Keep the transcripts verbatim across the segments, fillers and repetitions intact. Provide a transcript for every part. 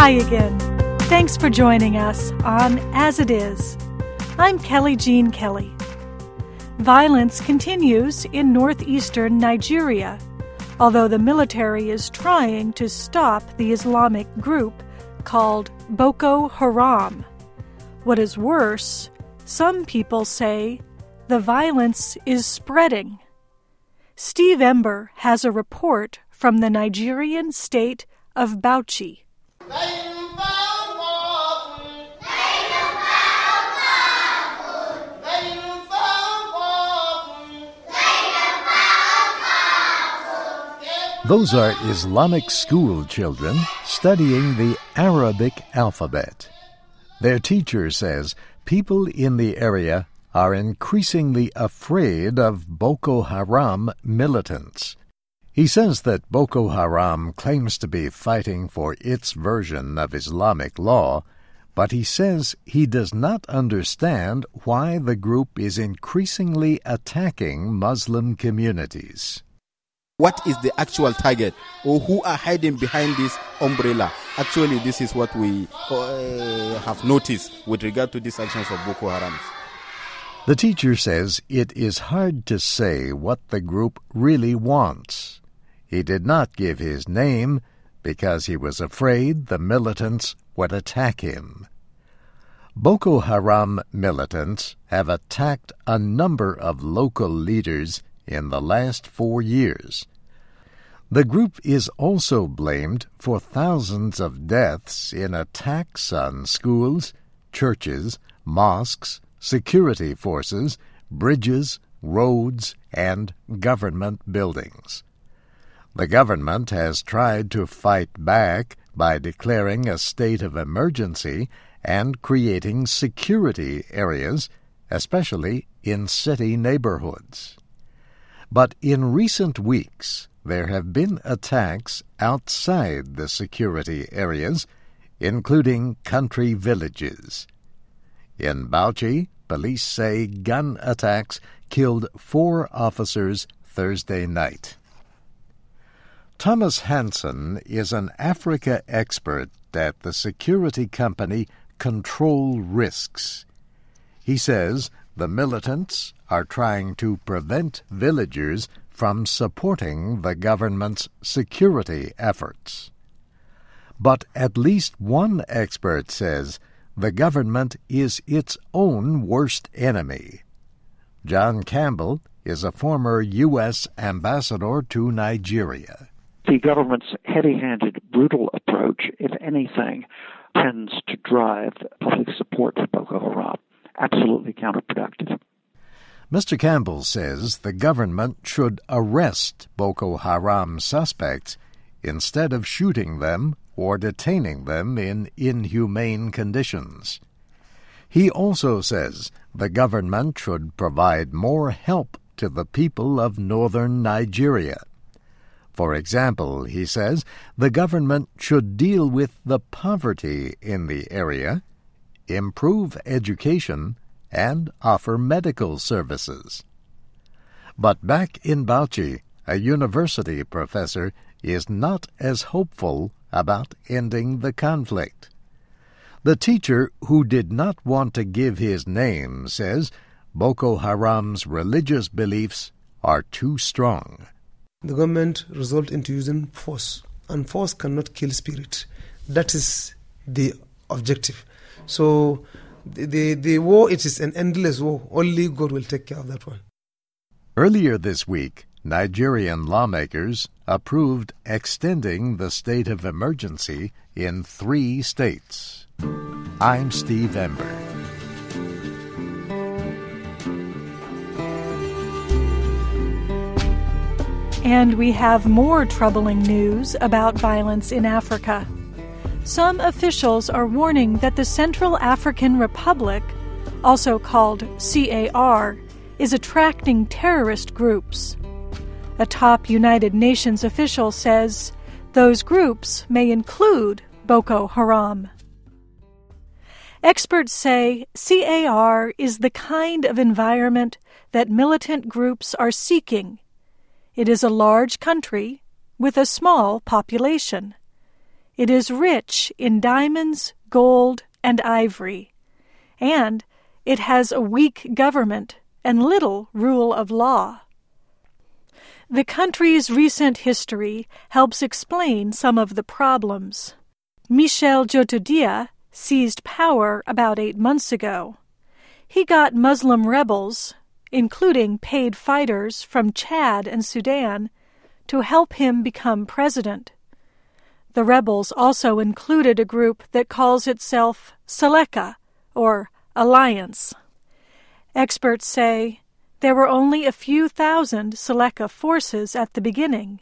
Hi again. Thanks for joining us on As It Is. I'm Kelly Jean Kelly. Violence continues in northeastern Nigeria, although the military is trying to stop the Islamic group called Boko Haram. What is worse, some people say the violence is spreading. Steve Ember has a report from the Nigerian state of Bauchi. Those are Islamic school children studying the Arabic alphabet. Their teacher says people in the area are increasingly afraid of Boko Haram militants. He says that Boko Haram claims to be fighting for its version of Islamic law, but he says he does not understand why the group is increasingly attacking Muslim communities. What is the actual target, or who are hiding behind this umbrella? Actually, this is what we uh, have noticed with regard to these actions of Boko Haram. The teacher says it is hard to say what the group really wants. He did not give his name because he was afraid the militants would attack him. Boko Haram militants have attacked a number of local leaders in the last four years. The group is also blamed for thousands of deaths in attacks on schools, churches, mosques, security forces, bridges, roads, and government buildings. The government has tried to fight back by declaring a state of emergency and creating security areas, especially in city neighborhoods. But in recent weeks, there have been attacks outside the security areas, including country villages. In Bauchi, police say gun attacks killed four officers Thursday night. Thomas Hansen is an Africa expert at the security company Control Risks. He says the militants are trying to prevent villagers from supporting the government's security efforts. But at least one expert says the government is its own worst enemy. John Campbell is a former U S ambassador to Nigeria. The government's heavy-handed, brutal approach, if anything, tends to drive public support for Boko Haram. Absolutely counterproductive. Mister Campbell says the government should arrest Boko Haram suspects instead of shooting them or detaining them in inhumane conditions. He also says the government should provide more help to the people of northern Nigeria. For example, he says the government should deal with the poverty in the area, improve education, and offer medical services. But back in Bauchi, a university professor is not as hopeful about ending the conflict. The teacher, who did not want to give his name, says Boko Haram's religious beliefs are too strong. The government resort into using force, and force cannot kill spirit. That is the objective. So the, the, the war, it is an endless war. Only God will take care of that one. Earlier this week, Nigerian lawmakers approved extending the state of emergency in three states. I'm Steve Ember. And we have more troubling news about violence in Africa. Some officials are warning that the Central African Republic, also called C A R, is attracting terrorist groups. A top United Nations official says those groups may include Boko Haram. Experts say C A R is the kind of environment that militant groups are seeking. It is a large country with a small population. It is rich in diamonds, gold, and ivory, and it has a weak government and little rule of law. The country's recent history helps explain some of the problems. Michel Djotodia seized power about eight months ago. He got Muslim rebels, including paid fighters from Chad and Sudan, to help him become president. The rebels also included a group that calls itself Seleka, or Alliance. Experts say there were only a few thousand Seleka forces at the beginning.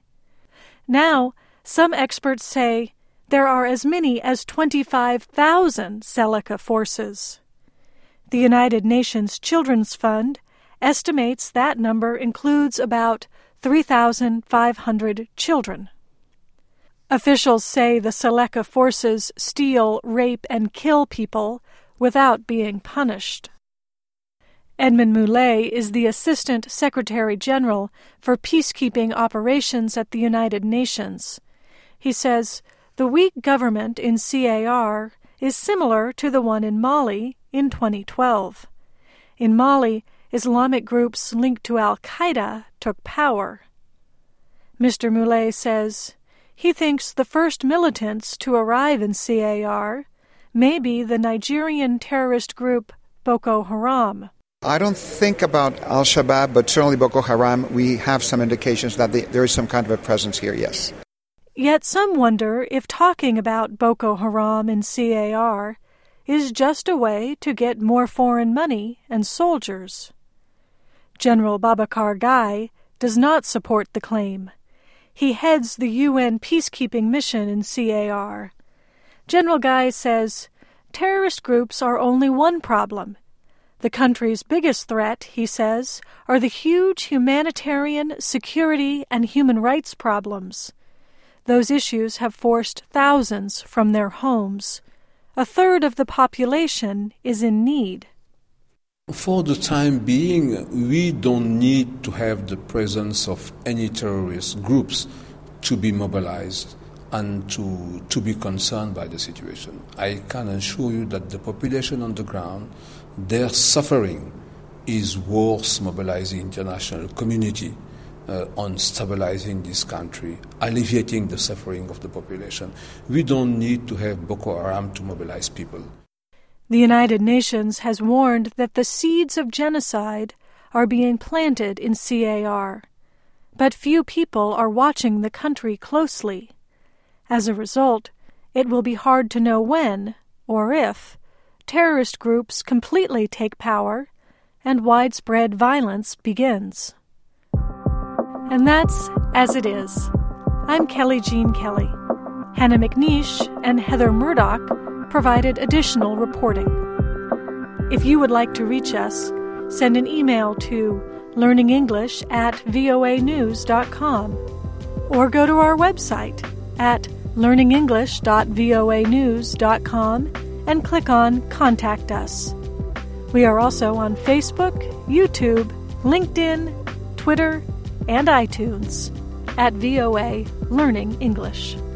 Now, some experts say there are as many as twenty-five thousand Seleka forces. The United Nations Children's Fund estimates that number includes about three thousand five hundred children. Officials say the Seleka forces steal, rape, and kill people without being punished. Edmund Moulay is the Assistant Secretary General for Peacekeeping Operations at the United Nations. He says the weak government in C A R is similar to the one in Mali in twenty twelve. In Mali, Islamic groups linked to al-Qaeda took power. Mister Moulay says he thinks the first militants to arrive in C A R may be the Nigerian terrorist group Boko Haram. I don't think about Al-Shabaab, but certainly Boko Haram, we have some indications that they, there is some kind of a presence here, yes. Yet some wonder if talking about Boko Haram in C A R is just a way to get more foreign money and soldiers. General Babakar Gai does not support the claim. He heads the U N peacekeeping mission in C A R. General Gai says terrorist groups are only one problem. The country's biggest threat, he says, are the huge humanitarian, security, and human rights problems. Those issues have forced thousands from their homes. A third of the population is in need. For the time being, we don't need to have the presence of any terrorist groups to be mobilized and to, to be concerned by the situation. I can assure you that the population on the ground, their suffering is worth mobilizing international community uh, on stabilizing this country, alleviating the suffering of the population. We don't need to have Boko Haram to mobilize people. The United Nations has warned that the seeds of genocide are being planted in C A R, but few people are watching the country closely. As a result, it will be hard to know when, or if, terrorist groups completely take power and widespread violence begins. And that's As It Is. I'm Kelly Jean Kelly. Hannah McNeish and Heather Murdoch provided additional reporting. If you would like to reach us, send an email to learningenglish at voa news dot com or go to our website at learning english dot voa news dot com and click on Contact Us. We are also on Facebook, YouTube, LinkedIn, Twitter, and iTunes at V O A Learning English.